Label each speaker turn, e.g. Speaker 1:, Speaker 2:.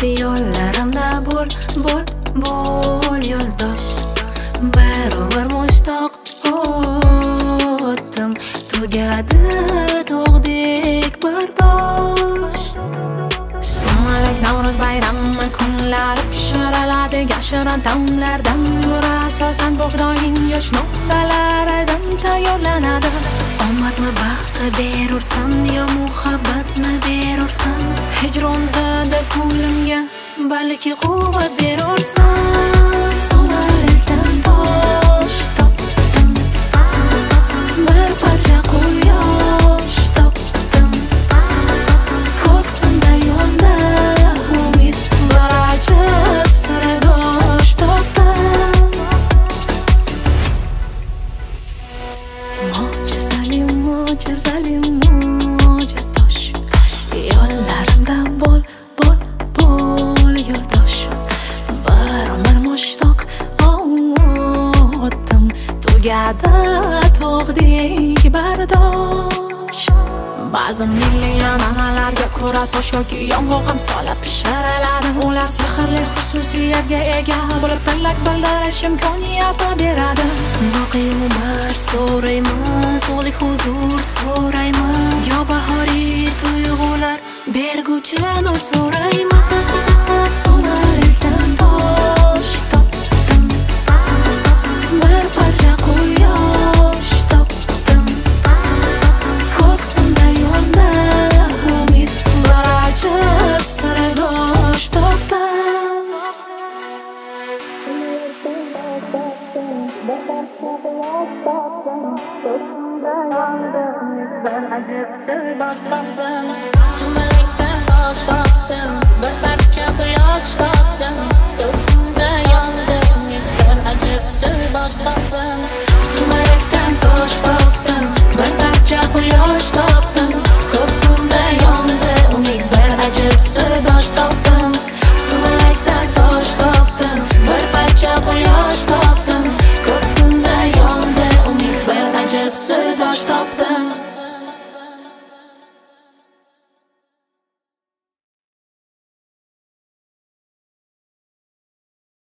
Speaker 1: yo'llarimda bo'l, bo'l, bo'l yo'ldosh. Barobar mushtoq o'tdim, tugadi tog'dek bardosh. Sumalak Navro'z bayrami kunlari pishiraladi yashirin damlardan. Ko'ra asosan bug'doyning yosh nuqtalaridan tayyorlanadi. Omadmi baxtni berursan yo muhabbatni berursan, hijron zada ko'nglimga balki quvvat berursan. Sumalakdan tosh topdim, bir parcha quyosh topdim, ko'ksimda yonda umid bir ajib sirdosh topdim. Mo'jizali, mo'jizali, mo'jizosh, yo'llarimda bo'l, bo'l, bo'l yo'ldosh. Barobar mushtoq o'tdim, tugadi tog'dek bardosh. Ba'zi milliy an'analarga ko'ra tosh yoki yong'oq ham solib pishiraladi. Ular sehrli xususiyatga ega bo'lib tilak bildirish imkoniyati beradi. Boqiy umr so'rayman, so'lik huzur so'rayman, yo bahoriy tuyg'ular berguvchi nur so'rayman. Sumalakdan tosh topdim, bir parcha quyosh topdim, ko'ksimda yonda umid bir ajib sirdosh topdim.
Speaker 2: Sumalakdan tosh topdim, bir parcha quyosh topdim, ko'ksimda yondim, bir ajib sirdosh topdim.
Speaker 1: Sumalakdan tosh topdim, bir parcha quyosh topdim, ko'ksimda yondi umid bir ajib sirdosh topdim. Sumalakdan tosh topdim, bir parcha quyosh topdim.